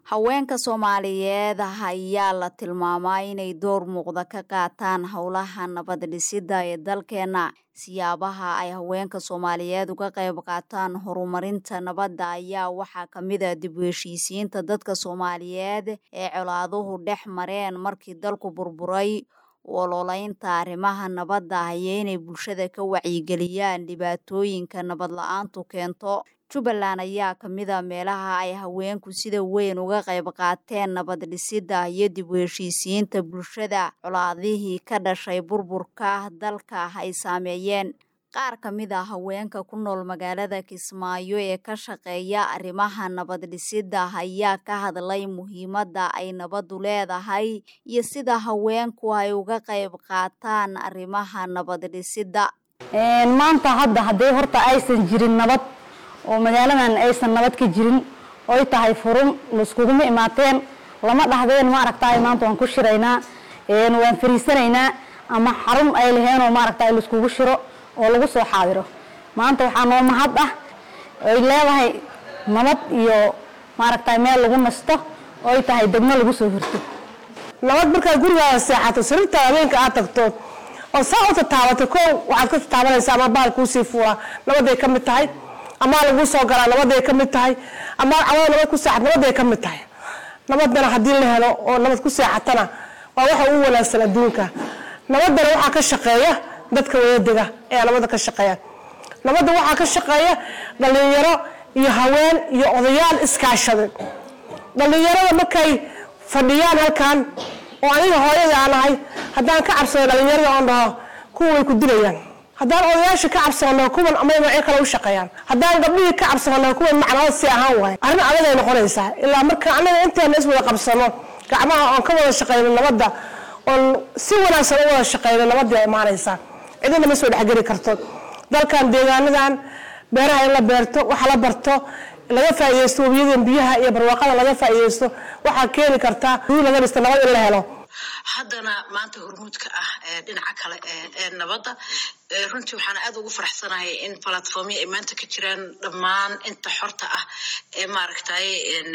Haweenka Soomaaliyeed ayaa la tilmaamay inay door muuqda ka qaataan howlaha nabad dhisidda ee dalkeena. Siyaabaha ay haweenka Soomaaliyeed uga qayb qaataan horumarinta nabadda ayaa waxaa ka mid ah dib u heshiisiinta dadka Soomaaliyeed ee colaaduhu dhex mareen markii dalku burburay, ololaynta arrimaha nabadda iyo inay bulshada ka wacyigeliyaan dhibaatooyinka nabad la'aantu keento. Jubbaland ayaa ka mid ah meelaha ay haweenku sida weyn uga qayb qaateen nabad dhisidda iyo dib u heshiisiinta bulshada colaadihii ka dhashay burburka dalka ay saameeyeen. Qaar ka mid ah haweenka ku nool magaalada Kismaayo ee ka shaqeeya arrimaha nabad dhisidda ayaa ka hadlay muhiimadda ay nabaddu leedahay iyo sida haweenku ay uga qayb qaataan arrimaha nabad dhisidda. Maanta hadday horta aysan jirin nabad oo magaaladan aysan nabad ka jirin oo tahay furun iskuguma imaateen lama dhahdeen maaragtay maanta waan ku shiraynaa waan fariisanaynaa ama xarun ay leeyeen oo maaragtay la iskugu shiro oo lagu soo xaadiro. Maanta waxaan noo mahad ah ay leedahay nabad iyo maaragtay meel lagu nasto oo tahay degmo lagu soo hirto. Nabad marka guriga seexato sirta habeenka aad tagto oo saacada taabato ko waxaad ka taabanaysaa ama baal ku sii fuula nabad ay ka mid tahay ama lagu soo galaa nabad ay ka mid tahay ama awal nabad ku seexat nabad ay ka mid tahay. Nabadana hadii la helo oo nabad ku seexatana waa waxa uu wanaagsan adduunka. Nabadana waxa ka shaqeeya dadka wadada ee nabadda ka shaqeeya. Nabadda waxa ka shaqeeya dhalinyaro iyo haween iyo odayaal iskaashaday. Dhalinyarada markay fadhiyaan halkan oo aniga hooyada aan ahay haddaan ka cabsado dhalinyarada oo dhaho kuwa way ku dilayaan. haddaan odayaasha ka cabsano kuwan ama ay kala u shaqeeyaan haddaan gabdhihi ka cabsano kuwan macnaheedu si ahaan waay arrin adag ay noqonaysaa ilaa marka anaga intaan is wada qabsano gacmaha aan ka wada shaqeyno nabadda oo si wanaagsan u wada shaqeyno nabadda ay imaanaysaa cidina ma soo dhaxgeli karto dalkan deegaanadan beeraha in la beerto waxa la barto laga faa'iideysto wabiyada biyaha iyo barwaaqada laga faa'iideysto waxa keeni karta in laga dhisto nabad in la helo. haddana maanta hormuudka ah dhinaca kale ee nabadda runtii waxaan aad ugu faraxsanahay in platformyo ay maanta ka jiraan dhammaan inta xorta ah ee maaragtay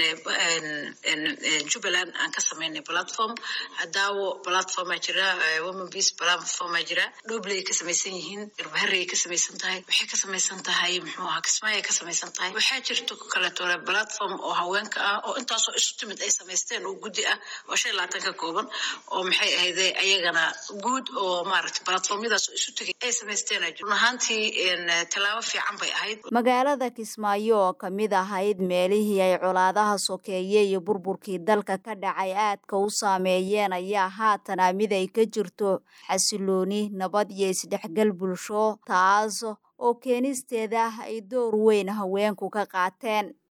Jubbaland aan ka sameynay platform daawo platform jira women peace platform jira Dubley ka samaysan yihiin Harry ka samaysan tahay waxay ka samaysan tahay muxuu ahaa Kismaayo ka samaysan tahay waxaa jirto kala toona platform oo haweenka ah oo intaas oo isu timid ay samaysteen oo gudi ah oo 25 ka kooban oo maxay ahayd ayagana guud oo maaragtay platformyadaas isu tagay ay samaysteen ahaantii talaabo fiican bay ahayd. Magaalada Kismaayo oo ka mid ahayd meelihii ay colaadaha sokeeyay iyo burburkii dalka ka dhacay aadka u saameeyeen ayaa haatan mid ay ka jirto xasilooni nabad iyo isdhexgal bulsho taas oo keenisteeda ay door weyn haweenku ka qaateen.